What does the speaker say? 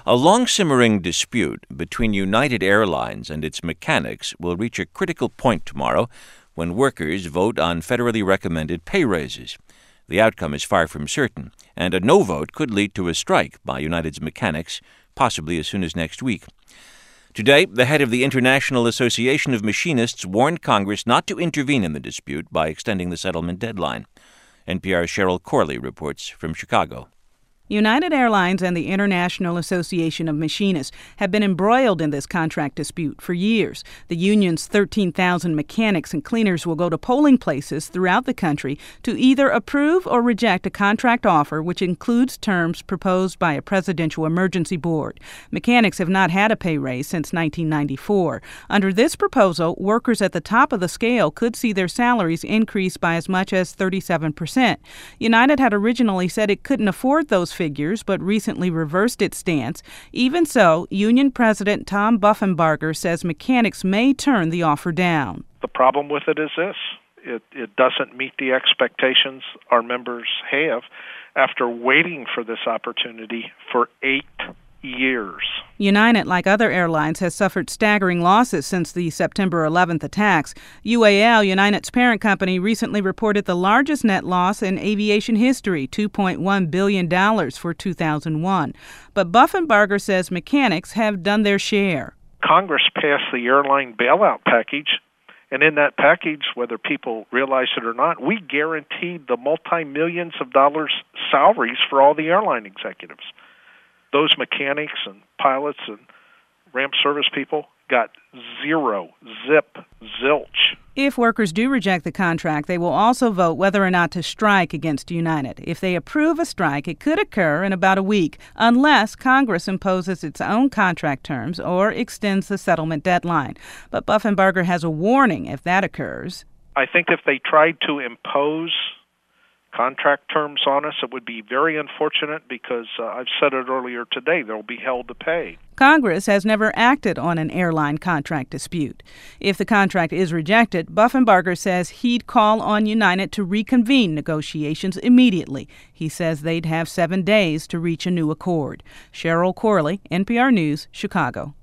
A long-simmering dispute between United Airlines and its mechanics will reach a critical point tomorrow when workers vote on federally recommended pay raises. The outcome is far from certain, and a no vote could lead to a strike by United's mechanics, possibly as soon as next week. Today, the head of the International Association of Machinists warned Congress not to intervene in the dispute by extending the settlement deadline. NPR's Cheryl Corley reports from Chicago. United Airlines and the International Association of Machinists have been embroiled in this contract dispute for years. The union's 13,000 mechanics and cleaners will go to polling places throughout the country to either approve or reject a contract offer which includes terms proposed by a presidential emergency board. Mechanics have not had a pay raise since 1994. Under this proposal, workers at the top of the scale could see their salaries increase by as much as 37%. United had originally said it couldn't afford those figures, but recently reversed its stance. Even so, Union President Tom Buffenbarger says mechanics may turn the offer down. The problem with it is this. It doesn't meet the expectations our members have after waiting for this opportunity for 8 years. United, like other airlines, has suffered staggering losses since the September 11th attacks. UAL, United's parent company, recently reported the largest net loss in aviation history, $2.1 billion for 2001. But Buffenbarger says mechanics have done their share. Congress passed the airline bailout package, and in that package, whether people realize it or not, we guaranteed the multi-millions of dollars salaries for all the airline executives. Those mechanics and pilots and ramp service people got zero, zip, zilch. If workers do reject the contract, they will also vote whether or not to strike against United. If they approve a strike, it could occur in about a week, unless Congress imposes its own contract terms or extends the settlement deadline. But Buffenbarger has a warning if that occurs. I think if they tried to impose contract terms on us, it would be very unfortunate because I've said it earlier today, they'll be held to pay. Congress has never acted on an airline contract dispute. If the contract is rejected, Buffenbarger says he'd call on United to reconvene negotiations immediately. He says they'd have 7 days to reach a new accord. Cheryl Corley, NPR News, Chicago.